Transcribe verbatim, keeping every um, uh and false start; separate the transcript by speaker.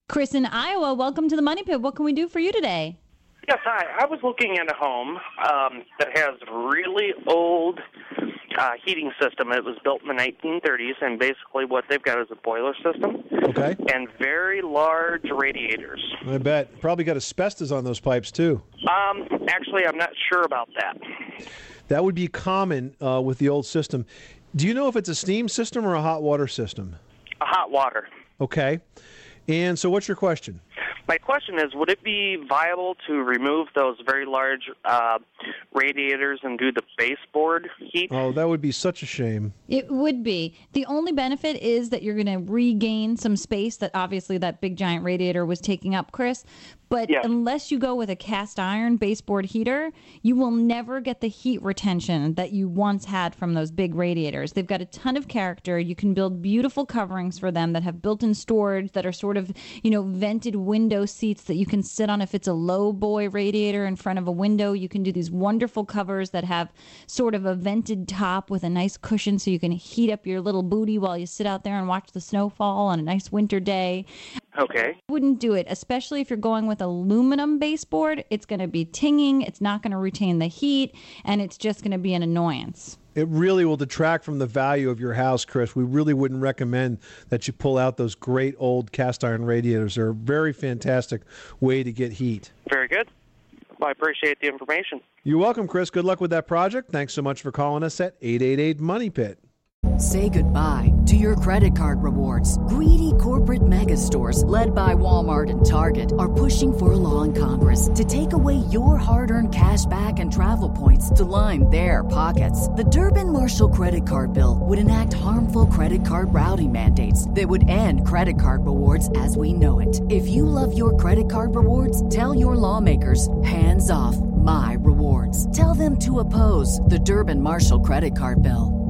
Speaker 1: Chris in Iowa, welcome to the Money Pit. What can we do for you today?
Speaker 2: Yes, hi. I was looking at a home um, that has really old uh, heating system. It was built in the nineteen thirties, and basically what they've got is a boiler system.
Speaker 3: Okay.
Speaker 2: And very large radiators.
Speaker 3: I bet. Probably got asbestos on those pipes, too.
Speaker 2: Um, actually, I'm not sure about that.
Speaker 3: That would be common uh, with the old system. Do you know if it's a steam system or a hot water system?
Speaker 2: A hot water.
Speaker 3: Okay. And so what's your question?
Speaker 2: My question is, would it be viable to remove those very large uh, radiators and do the baseboard heat?
Speaker 3: Oh, that would be such a shame.
Speaker 1: It would be. The only benefit is that you're going to regain some space that obviously that big giant radiator was taking up, Chris. But
Speaker 2: yes.
Speaker 1: Unless you go with a cast iron baseboard heater, you will never get the heat retention that you once had from those big radiators. They've got a ton of character. You can build beautiful coverings for them that have built-in storage that are sort of, you know, vented window seats that you can sit on if it's a low boy radiator in front of a window. You can do these wonderful covers that have sort of a vented top with a nice cushion so you can heat up your little booty while you sit out there and watch the snow fall on a nice winter day.
Speaker 2: Okay.
Speaker 1: I wouldn't do it, especially if you're going with aluminum baseboard. It's going to be tinging, it's not going to retain the heat, and it's just going to be an annoyance.
Speaker 3: It really will detract from the value of your house, Chris. We really wouldn't recommend that you pull out those great old cast iron radiators. They're a very fantastic way to get heat.
Speaker 2: Very good. Well, I appreciate the information.
Speaker 3: You're welcome, Chris. Good luck with that project. Thanks so much for calling us at eight eight eight Money Pit.
Speaker 4: Say goodbye to your credit card rewards. Greedy corporate mega stores, led by Walmart and Target, are pushing for a law in Congress to take away your hard-earned cash back and travel points to line their pockets. The Durbin-Marshall credit card bill would enact harmful credit card routing mandates that would end credit card rewards as we know it. If you love your credit card rewards, tell your lawmakers, hands off my rewards. Tell them to oppose the Durbin-Marshall credit card bill.